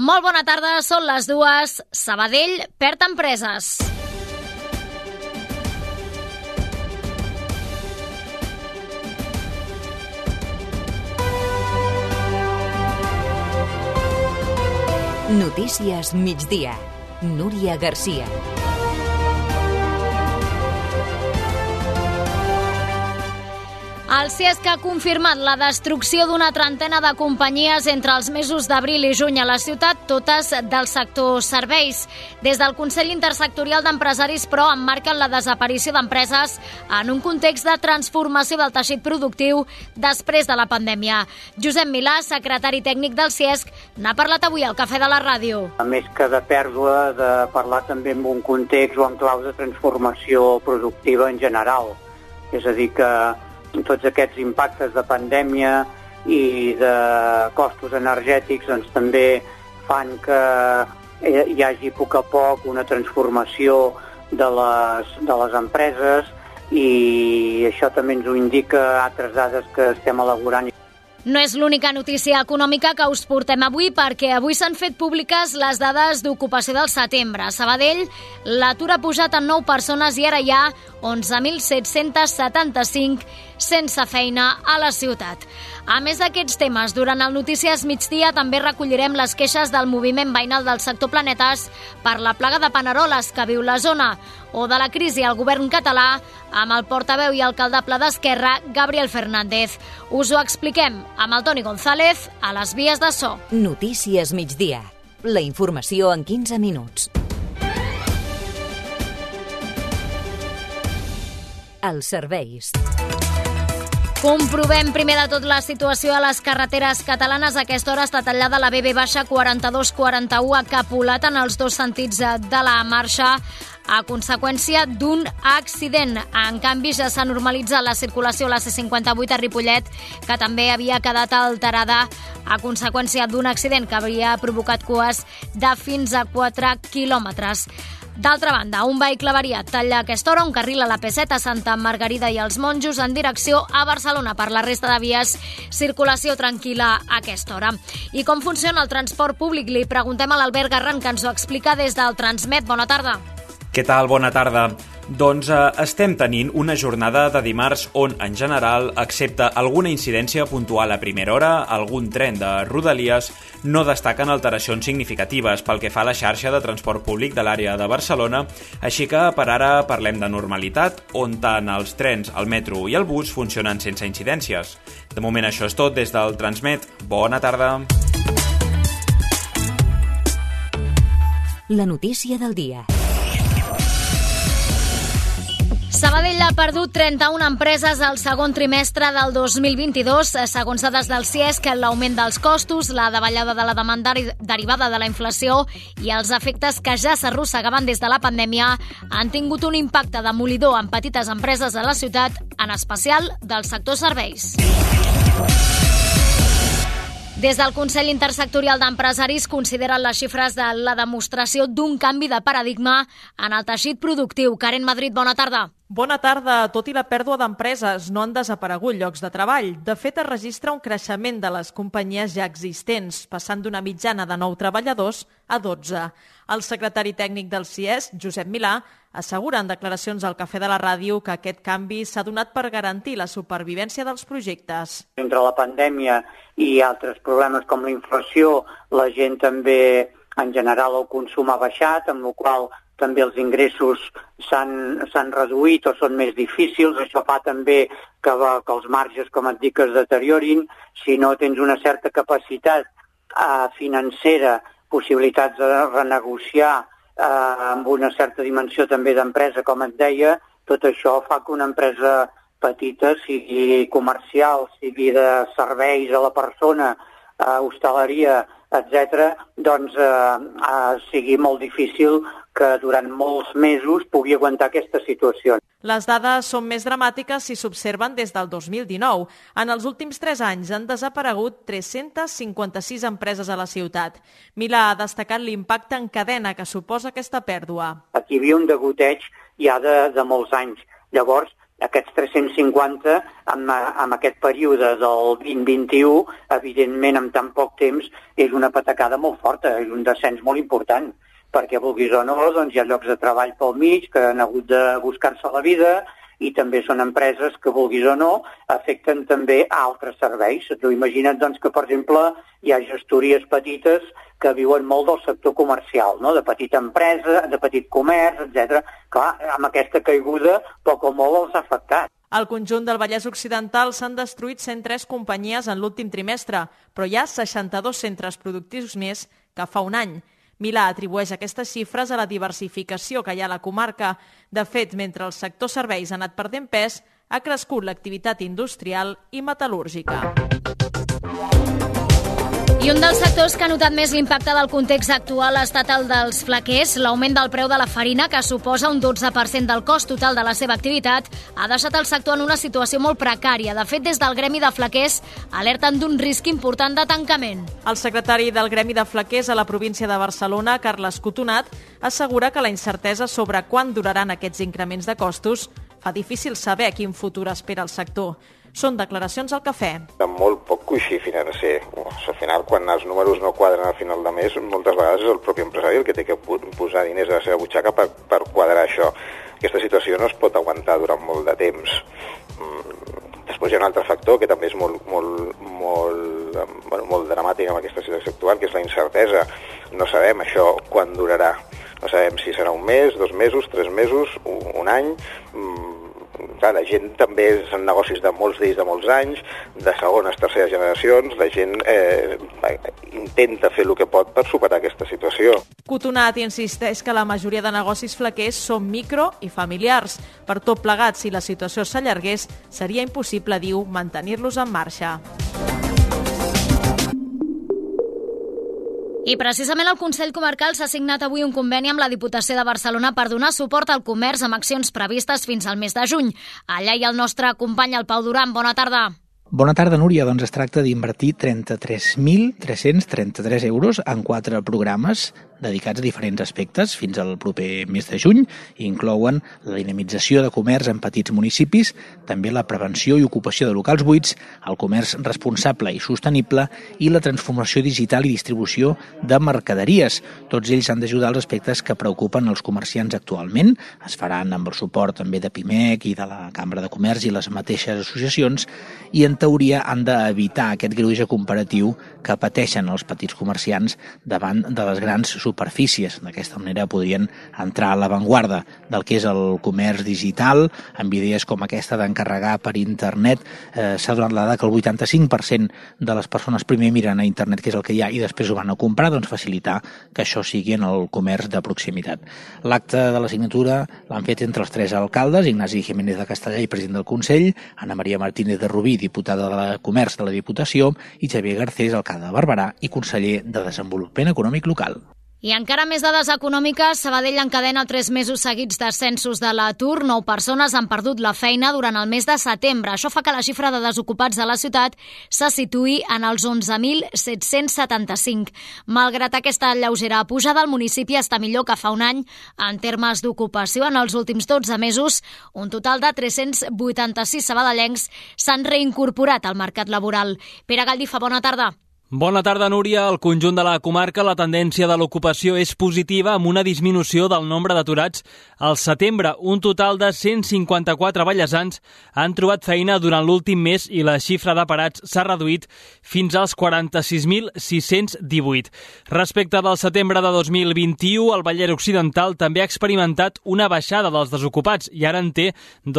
Molt bona tarda, són les 2. Sabadell perd empreses. Notícies migdia. Núria Garcia. El CIESC ha confirmat la destrucció d'una trentena de companyies entre els mesos d'abril i juny a la ciutat, totes del sector serveis. Des del Consell Intersectorial d'Empresaris, però, emmarquen la desaparició d'empreses en un context de transformació del teixit productiu després de la pandèmia. Josep Milà, secretari tècnic del CIESC, n'ha parlat avui al Cafè de la Ràdio. A més que de pèrdua, de parlar també en un context o en clau de transformació productiva en general. És a dir, que tots aquests impactes de pandèmia i de costos energètics doncs, també fan que hi hagi a poc a poc una transformació de les empreses, i això també ens ho indica altres dades que estem elaborant. No és l'única notícia econòmica que us portem avui, perquè avui s'han fet públiques les dades d'ocupació del setembre. A Sabadell, l'atur ha pujat en 9 persones i ara hi ha 11.775 sense feina a la ciutat. A més d'aquests temes, durant el Notícies Migdia també recollirem les queixes del moviment veïnal del sector Planetes per la plaga de paneroles que viu la zona, o de la crisi al govern català amb el portaveu i alcaldable d'Esquerra, Gabriel Fernández. Us ho expliquem amb el Toni González a les vies de so. Notícies migdia. La informació en 15 minuts. Els serveis. Comprovem primer de tot la situació a les carreteres catalanes. A aquesta hora està tallada la BB-4241 a Capolat en els dos sentits de la marxa a conseqüència d'un accident. En canvi, ja s'ha normalitzat la circulació a la C58 a Ripollet, que també havia quedat alterada a conseqüència d'un accident que havia provocat cues de fins a 4 quilòmetres. D'altra banda, un vehicle variat talla a aquesta hora un carril a la P7 a Santa Margarida i els Monjos en direcció a Barcelona. Per la resta de vies, circulació tranquil·la a aquesta hora. I com funciona el transport públic? Li preguntem a l'Albert Garran, que ens ho explica des del Transmet. Bona tarda. Què tal? Bona tarda. Doncs estem tenint una jornada de dimarts on, en general, excepte alguna incidència puntual a primera hora, algun tren de Rodalies, no destaquen alteracions significatives pel que fa a la xarxa de transport públic de l'àrea de Barcelona, així que per ara parlem de normalitat, on tant els trens, el metro i el bus funcionen sense incidències. De moment això és tot des del Transmet. Bona tarda. La notícia del dia. Sabadell ha perdut 31 empreses al segon trimestre del 2022. Segons dades del CIESC, l'augment dels costos, la davallada de la demanda derivada de la inflació i els efectes que ja s'arrossegaven des de la pandèmia han tingut un impacte demolidor en petites empreses a la ciutat, en especial del sector serveis. Des del Consell Intersectorial d'Empresaris consideren les xifres de la demostració d'un canvi de paradigma en el teixit productiu. Karen Madrid, bona tarda. Bona tarda. Tot i la pèrdua d'empreses, no han desaparegut llocs de treball. De fet, es registra un creixement de les companyies ja existents, passant d'una mitjana de 9 treballadors a 12. El secretari tècnic del CIESC, Josep Milà, assegura en declaracions al Cafè de la Ràdio que aquest canvi s'ha donat per garantir la supervivència dels projectes. Entre la pandèmia i altres problemes com la inflació, la gent també, en general, el consum ha baixat, amb la qual també els ingressos s'han reduït o són més difícils. Això fa també que els marges, com et dic, es deteriorin. Si no tens una certa capacitat financera, possibilitats de renegociar amb una certa dimensió també d'empresa, com et deia, tot això fa que una empresa petita, sigui comercial, sigui de serveis a la persona, hostaleria, etc., doncs sigui molt difícil que durant molts mesos pugui aguantar aquesta situació. Les dades són més dramàtiques si s'observen des del 2019. En els últims 3 anys han desaparegut 356 empreses a la ciutat. Milà ha destacat l'impacte en cadena que suposa aquesta pèrdua. Aquí hi havia un degoteig ja de molts anys. Llavors, aquests 350 en aquest període del 2021, evidentment en tan poc temps, és una patacada molt forta, és un descens molt important, perquè vulguis o no, doncs hi ha llocs de treball pel mig que han hagut de buscar-se la vida i també són empreses que, vulguis o no, afecten també a altres serveis. Tu imagina't doncs, que, per exemple, hi ha gestories petites que viuen molt del sector comercial, no? De petita empresa, de petit comerç, etc. Clar, amb aquesta caiguda, poc o molt els ha afectat. Al conjunt del Vallès Occidental s'han destruït 103 companyies en l'últim trimestre, però hi ha 62 centres productius més que fa un any. Milà atribueix aquestes xifres a la diversificació que hi ha a la comarca. De fet, mentre el sector serveis ha anat perdent pes, ha crescut l'activitat industrial i metal·lúrgica. I un dels sectors que ha notat més l'impacte del context actual ha estat el dels flequers. L'augment del preu de la farina, que suposa un 12% del cost total de la seva activitat, ha deixat el sector en una situació molt precària. De fet, des del Gremi de Flequers alerten d'un risc important de tancament. El secretari del Gremi de Flequers a la província de Barcelona, Carles Cotonat, assegura que la incertesa sobre quan duraran aquests increments de costos fa difícil saber quin futur espera el sector. Són declaracions al Cafè. De molt poc coixí financer. Al final, quan els números no quadren al final de mes, moltes vegades és el propi empresari el que té que posar diners a la seva butxaca per quadrar això. Aquesta situació no es pot aguantar durant molt de temps. Després hi ha un altre factor que també és molt dramàtic en aquesta situació actual, que és la incertesa. No sabem això quan durarà. No sabem si serà un mes, 2 mesos, 3 mesos, un any. Clar, la gent també són negocis de molts d'ells de molts anys, de segones, terceres generacions. La gent intenta fer el que pot per superar aquesta situació. Cotonat insisteix que la majoria de negocis flequers són micro i familiars. Per tot plegat, si la situació s'allargués, seria impossible, diu, mantenir-los en marxa. I precisament el Consell Comarcal s'ha signat avui un conveni amb la Diputació de Barcelona per donar suport al comerç amb accions previstes fins al mes de juny. Allà hi ha el nostre company, el Pau Duran. Bona tarda. Bona tarda, Núria. Doncs es tracta d'invertir 33.333 euros en 4 programes dedicats a diferents aspectes fins al proper mes de juny. Inclouen la dinamització de comerç en petits municipis, també la prevenció i ocupació de locals buits, el comerç responsable i sostenible i la transformació digital i distribució de mercaderies. Tots ells han d'ajudar als aspectes que preocupen els comerciants actualment. Es faran amb el suport també de PIMEC i de la Cambra de Comerç i les mateixes associacions i en teoria han d'evitar aquest greuge comparatiu que pateixen els petits comerciants davant de les grans superfícies. D'aquesta manera podrien entrar a l'avantguarda del que és el comerç digital, amb idees com aquesta d'encarregar per internet. S'ha donat la dada que el 85% de les persones primer miren a internet què és el que hi ha i després ho van a comprar, doncs facilitar que això sigui en el comerç de proximitat. L'acte de la signatura l'han fet entre els 3 alcaldes, Ignasi Jiménez de Castellà i president del Consell, Ana Maria Martínez de Rubí, diputada de Comerç de la Diputació, i Xavier Garcés, alcalde de Barberà i conseller de Desenvolupament Econòmic Local. I encara més dades econòmiques, Sabadell encadena 3 mesos seguits d'ascensos de l'atur. 9 persones han perdut la feina durant el mes de setembre. Això fa que la xifra de desocupats de la ciutat se situï en els 11.775. Malgrat aquesta lleugera pujada, el municipi està millor que fa un any en termes d'ocupació. En els últims 12 mesos, un total de 386 sabadellencs s'han reincorporat al mercat laboral. Pere Galdifa, bona tarda. Bona tarda, Núria. Al conjunt de la comarca la tendència de l'ocupació és positiva amb una disminució del nombre d'aturats. Al setembre, un total de 154 vallesans han trobat feina durant l'últim mes i la xifra de parats s'ha reduït fins als 46.618. Respecte del setembre de 2021, el Vallès Occidental també ha experimentat una baixada dels desocupats i ara en té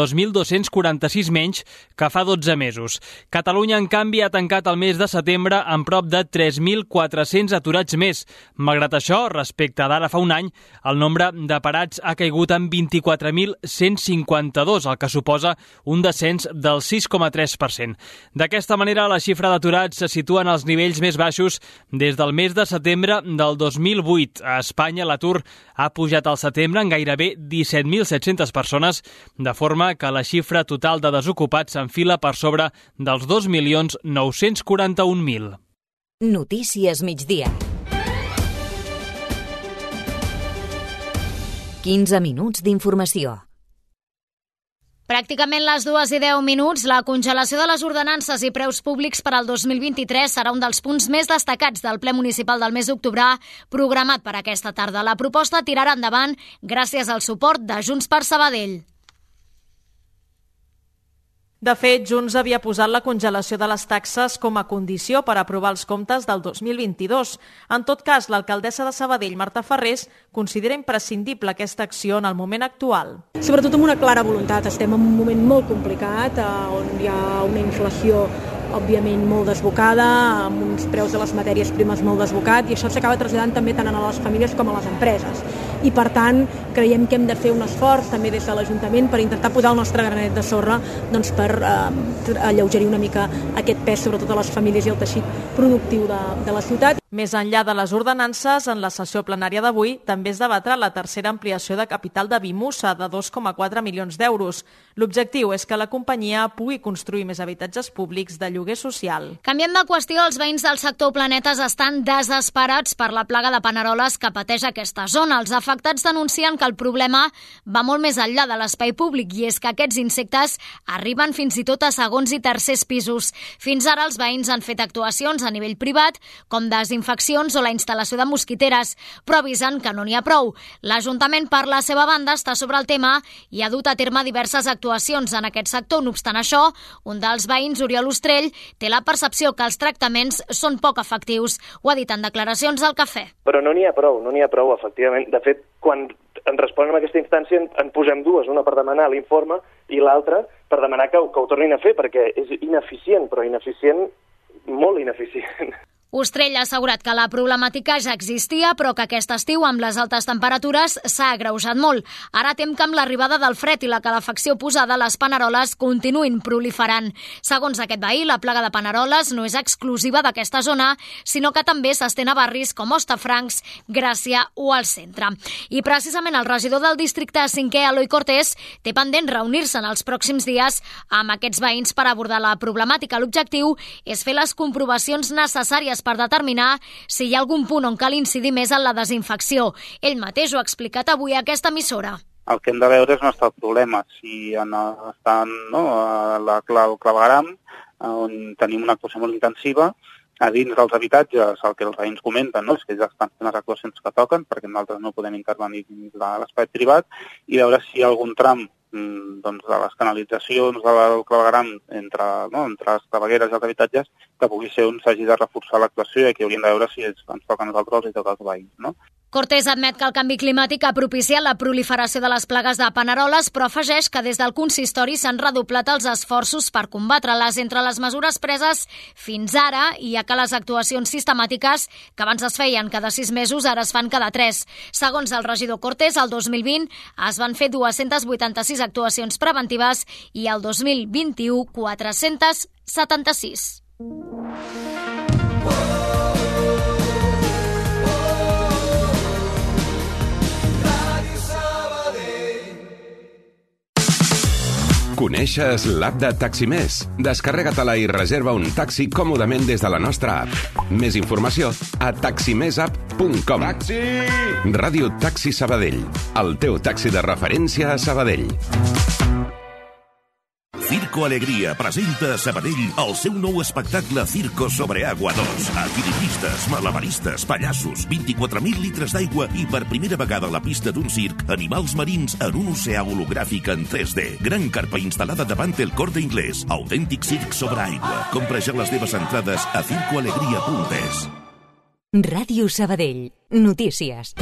2.246 menys que fa 12 mesos. Catalunya, en canvi, ha tancat el mes de setembre amb prop de 3.400 aturats més. Malgrat això, respecte d'ara fa un any, el nombre de parats ha caigut en 24.152, el que suposa un descens del 6,3%. D'aquesta manera, la xifra d'aturats se situa en els nivells més baixos des del mes de setembre del 2008. A Espanya, l'atur ha pujat al setembre en gairebé 17.700 persones, de forma que la xifra total de desocupats s'enfila per sobre dels 2.941.000. Notícies migdia. 15 minuts d'informació. Pràcticament les 2:10, la congelació de les ordenances i preus públics per al 2023 serà un dels punts més destacats del ple municipal del mes d'octubre programat per aquesta tarda. La proposta tirarà endavant gràcies al suport de Junts per Sabadell. De fet, Junts havia posat la congelació de les taxes com a condició per aprovar els comptes del 2022. En tot cas, l'alcaldessa de Sabadell, Marta Ferrés, considera imprescindible aquesta acció en el moment actual. Sobretot amb una clara voluntat. Estem en un moment molt complicat, on hi ha una inflació òbviament molt desbocada, amb uns preus de les matèries primes molt desbocat, i això s'acaba traslladant també tant a les famílies com a les empreses. I per tant, creiem que hem de fer un esforç també des de l'Ajuntament per intentar posar el nostre granet de sorra per alleugerir una mica aquest pes, sobretot a les famílies i el teixit productiu de la ciutat. Més enllà de les ordenances, en la sessió plenària d'avui també es debatra la tercera ampliació de capital de Bimusa de 2,4 milions d'euros. L'objectiu és que la companyia pugui construir més habitatges públics de lloguer social. Canviant de qüestió, els veïns del sector Planetes estan desesperats per la plaga de paneroles que pateix aquesta zona. Els afectats denuncien que el problema va molt més enllà de l'espai públic, i és que aquests insectes arriben fins i tot a segons i tercers pisos. Fins ara els veïns han fet actuacions a nivell privat, com desinfeccions o la instal·lació de mosquiteres, però avisen que no n'hi ha prou. L'Ajuntament, per la seva banda, està sobre el tema i ha dut a terme diverses actuacions en aquest sector. No obstant això, un dels veïns, Oriol Ostrell, té la percepció que els tractaments són poc efectius. Ho ha dit en declaracions al Cafè. Però no n'hi ha prou, efectivament. De fet, quan en responem a aquesta instància en posem dues, una per demanar l'informe i l'altra per demanar que ho tornin a fer, perquè és ineficient, però molt ineficient. Ostrell ha assegurat que la problemàtica ja existia, però que aquest estiu, amb les altes temperatures, s'ha agreujat molt. Ara tem que amb l'arribada del fred i la calefacció posada, les paneroles continuïn proliferant. Segons aquest veí, la plaga de paneroles no és exclusiva d'aquesta zona, sinó que també s'estén a barris com Hostafrancs, Gràcia o al centre. I precisament el regidor del districte 5è, Eloi Cortés, té pendent reunir-se en els pròxims dies amb aquests veïns per abordar la problemàtica. L'objectiu és fer les comprovacions necessàries per determinar si hi ha algun punt on cal incidir més en la desinfecció. Ell mateix ho ha explicat avui a aquesta emissora. El que hem de veure és on està el problema. Si està el clavegueram, on tenim una actuació molt intensiva, a dins dels habitatges, el que els veïns comenten, és que ells estan fent les actuacions que toquen, perquè nosaltres no podem intervenir dins l'espai privat, i veure si hi ha algun tram de les canalitzacions del clavegueram entre les clavegueres i els habitatges que pugui ser on s'hagi de reforçar l'actuació i que hauríem de veure si ens toca a nosaltres o si toca als veïns, no? Cortés admet que el canvi climàtic ha propiciat la proliferació de les plagues de paneroles, però afegeix que des del consistori s'han redoblat els esforços per combatre-les. Entre les mesures preses fins ara hi ha que les actuacions sistemàtiques que abans es feien cada 6 mesos ara es fan cada 3. Segons el regidor Cortés, el 2020 es van fer 286 actuacions preventives i el 2021 476. Coneixes l'app de Taximés? Descarrega-te-la i reserva un taxi còmodament des de la nostra app. Més informació a taximesapp.com. Taxi! Ràdio Taxi Sabadell, el teu taxi de referència a Sabadell. Circo Alegría presenta a Sabadell el seu nou espectacle Circo sobre Agua 2. Equilibristes, malabaristes, pallassos, 24.000 litres d'aigua i per primera vegada a la pista d'un circ, animals marins en un oceà hologràfic en 3D. Gran carpa instal·lada davant el Corte Inglés. Autèntic circ sobre aigua. Compra ja les teves entrades a circoalegria.es. Ràdio Sabadell. Notícies.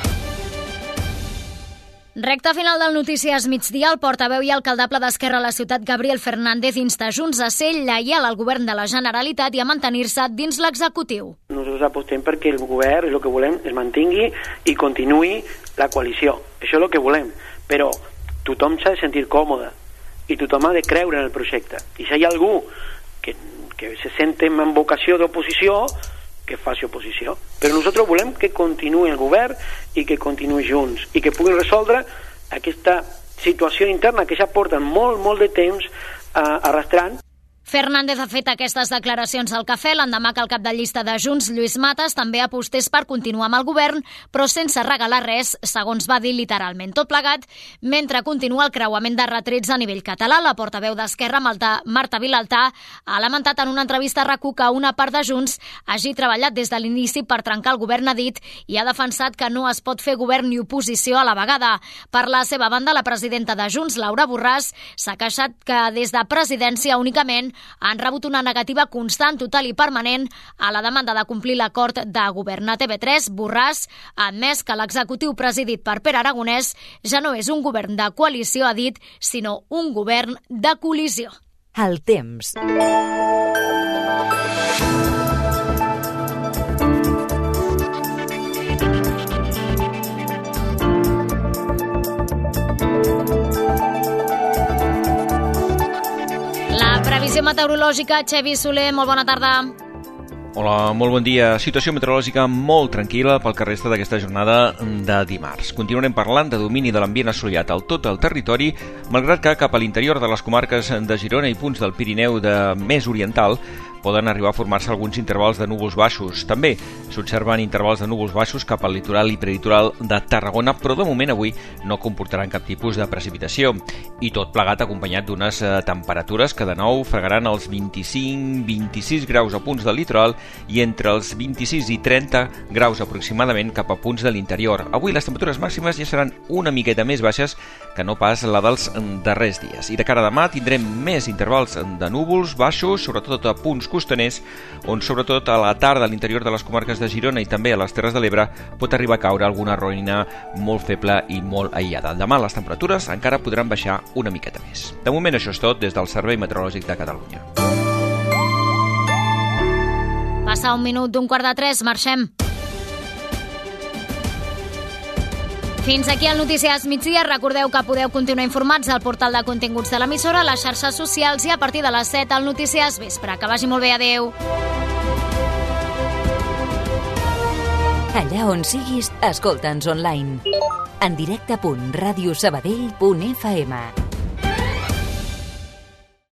Recte final del Notícies Migdia, el portaveu i alcaldable d'Esquerra a la ciutat, Gabriel Fernández, insta Junts a ser lleial al govern de la Generalitat i a mantenir-se dins l'executiu. Nosaltres apostem perquè el govern, el que volem, es mantingui i continuï la coalició. Això és el que volem, però tothom s'ha de sentir còmode i tothom ha de creure en el projecte. I si hi ha algú que se sente amb vocació d'oposició, que faci oposició. Però nosaltres volem que continuï el govern i que continuï Junts i que puguin resoldre aquesta situació interna que ja porten molt de temps arrastrant. Fernández ha fet aquestes declaracions al Cafè l'endemà que el cap de llista de Junts, Lluís Matas, també apostés per continuar amb el govern, però sense regalar res, segons va dir literalment. Tot plegat, mentre continua el creuament de retrets a nivell català, la portaveu d'Esquerra, Marta Vilalta, ha lamentat en una entrevista a RAC1 que una part de Junts hagi treballat des de l'inici per trencar el govern, ha dit, i ha defensat que no es pot fer govern ni oposició a la vegada. Per la seva banda, la presidenta de Junts, Laura Borràs, s'ha queixat que des de presidència únicament han rebut una negativa constant, total i permanent a la demanda de complir l'acord de govern. A TV3, Borràs ha admès que l'executiu presidit per Pere Aragonès ja no és un govern de coalició, ha dit, sinó un govern de col·lisió. El temps. Previsió meteorològica, Xevi Soler, molt bona tarda. Hola, molt bon dia. Situació meteorològica molt tranquil·la pel que resta d'aquesta jornada de dimarts. Continuarem parlant de domini de l'ambient assolellat al tot el territori, malgrat que cap a l'interior de les comarques de Girona i punts del Pirineu de més oriental poden arribar a formar-se alguns intervals de núvols baixos. També s'observen intervals de núvols baixos cap al litoral i prelitoral de Tarragona, però de moment avui no comportaran cap tipus de precipitació. I tot plegat acompanyat d'unes temperatures que de nou fregaran els 25-26 graus a punts del litoral i entre els 26 i 30 graus aproximadament cap a punts de l'interior. Avui les temperatures màximes ja seran una miqueta més baixes que no pas la dels darrers dies. I de cara a demà tindrem més intervals de núvols baixos, sobretot a punts costaners, on sobretot a la tarda a l'interior de les comarques de Girona i també a les Terres de l'Ebre pot arribar a caure alguna ruïna molt feble i molt aïllada. Demà les temperatures encara podran baixar una miqueta més. De moment això és tot des del Servei Meteorològic de Catalunya. Passa un minut d'un 2:45, marxem. Fins aquí el Notícies Migdia. Recordeu que podeu continuar informats al portal de continguts de l'emissora, a les xarxes socials i a partir de les 7 al Notícies Vespre. Que vagi molt bé, adeu. Allà on siguis, escolta'ns online. En directe.radiosabadell.fm